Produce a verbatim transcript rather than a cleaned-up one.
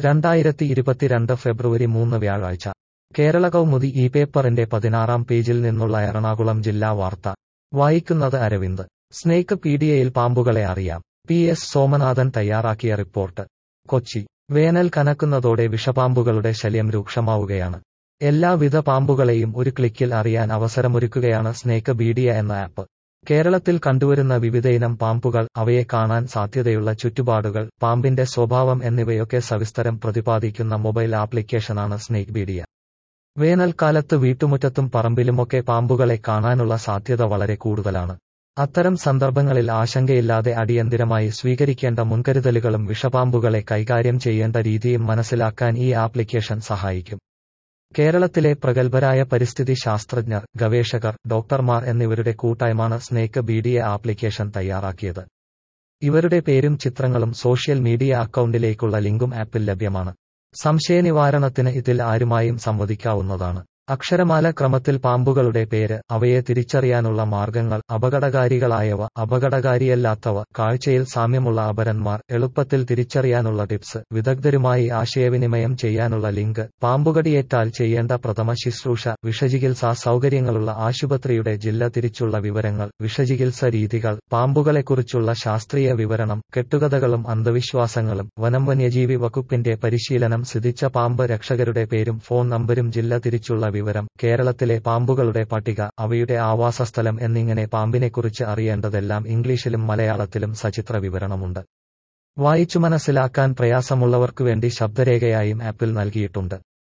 രണ്ടായിരത്തി ഇരുപത്തിരണ്ട് ഫെബ്രുവരി മൂന്ന് വ്യാഴാഴ്ച കേരള കൗമുദി ഈ പേപ്പറിന്റെ പതിനാറാം പേജിൽ നിന്നുള്ള എറണാകുളം ജില്ലാ വാർത്ത വായിക്കുന്നത് അരവിന്ദ്. സ്നേക്ക് പീഡിയയിൽ പാമ്പുകളെ അറിയാം. പി എസ് സോമനാഥൻ തയ്യാറാക്കിയ റിപ്പോർട്ട്. കൊച്ചി. വേനൽ കനക്കുന്നതോടെ വിഷപാമ്പുകളുടെ ശല്യം രൂക്ഷമാവുകയാണ്. എല്ലാവിധ പാമ്പുകളെയും ഒരു ക്ലിക്കിൽ അറിയാൻ അവസരമൊരുക്കുകയാണ് സ്നേക്ക് പീഡിയ എന്ന ആപ്പ്. കേരളത്തിൽ കണ്ടുവരുന്ന വിവിധയിനം പാമ്പുകൾ, അവയെ കാണാൻ സാധ്യതയുള്ള ചുറ്റുപാടുകൾ, പാമ്പിന്റെ സ്വഭാവം എന്നിവയൊക്കെ സവിസ്തരം പ്രതിപാദിക്കുന്ന മൊബൈൽ ആപ്ലിക്കേഷനാണ് സ്നേക്ക് പീഡിയ. വേനൽക്കാലത്ത് വീട്ടുമുറ്റത്തും പറമ്പിലുമൊക്കെ പാമ്പുകളെ കാണാനുള്ള സാധ്യത വളരെ കൂടുതലാണ്. അത്തരം സന്ദർഭങ്ങളിൽ ആശങ്കയില്ലാതെ അടിയന്തിരമായി സ്വീകരിക്കേണ്ട മുൻകരുതലുകളും വിഷപാമ്പുകളെ കൈകാര്യം ചെയ്യേണ്ട രീതിയും മനസ്സിലാക്കാൻ ഈ ആപ്ലിക്കേഷൻ സഹായിക്കും. കേരളത്തിലെ പ്രഗത്ഭരായ പരിസ്ഥിതി ശാസ്ത്രജ്ഞർ, ഗവേഷകർ, ഡോക്ടർമാർ എന്നിവരുടെ കൂട്ടായ്മയാണ് സ്നേക്ക് പീഡിയ ആപ്ലിക്കേഷൻ തയ്യാറാക്കിയത്. ഇവരുടെ പേരും ചിത്രങ്ങളും സോഷ്യൽ മീഡിയ അക്കൗണ്ടിലേക്കുള്ള ലിങ്കും ആപ്പിൽ ലഭ്യമാണ്. സംശയനിവാരണത്തിന് ഇതിൽ ആരുമായും സംവദിക്കാവുന്നതാണ്. അക്ഷരമാല ക്രമത്തിൽ പാമ്പുകളുടെ പേര്, അവയെ തിരിച്ചറിയാനുള്ള മാർഗങ്ങൾ, അപകടകാരികളായവ, അപകടകാരിയല്ലാത്തവ, കാഴ്ചയിൽ സാമ്യമുള്ള അപരന്മാർ, എളുപ്പത്തിൽ തിരിച്ചറിയാനുള്ള ടിപ്സ്, വിദഗ്ധരുമായി ആശയവിനിമയം ചെയ്യാനുള്ള ലിങ്ക്, പാമ്പുകടിയേറ്റാൽ ചെയ്യേണ്ട പ്രഥമ ശുശ്രൂഷ, വിഷചികിത്സാ സൗകര്യങ്ങളുള്ള ആശുപത്രിയുടെ ജില്ല തിരിച്ചുള്ള വിവരങ്ങൾ, വിഷചികിത്സ രീതികൾ, പാമ്പുകളെക്കുറിച്ചുള്ള ശാസ്ത്രീയ വിവരണം, കെട്ടുകഥകളും അന്ധവിശ്വാസങ്ങളും, വനം വന്യജീവി വകുപ്പിന്റെ പരിശീലനം സിദ്ധിച്ച പാമ്പ് രക്ഷകരുടെ പേരും ഫോൺ നമ്പരും, ജില്ല തിരിച്ചുള്ള വിവരം, കേരളത്തിലെ പാമ്പുകളുടെ പട്ടിക, അവയുടെ ആവാസസ്ഥലം എന്നിങ്ങനെ പാമ്പിനെക്കുറിച്ച് അറിയേണ്ടതെല്ലാം ഇംഗ്ലീഷിലും മലയാളത്തിലും സചിത്ര വിവരണമുണ്ട്. വായിച്ചു മനസ്സിലാക്കാൻ പ്രയാസമുള്ളവർക്കുവേണ്ടി ശബ്ദരേഖയായും ആപ്പിൽ നൽകിയിട്ടുണ്ട്.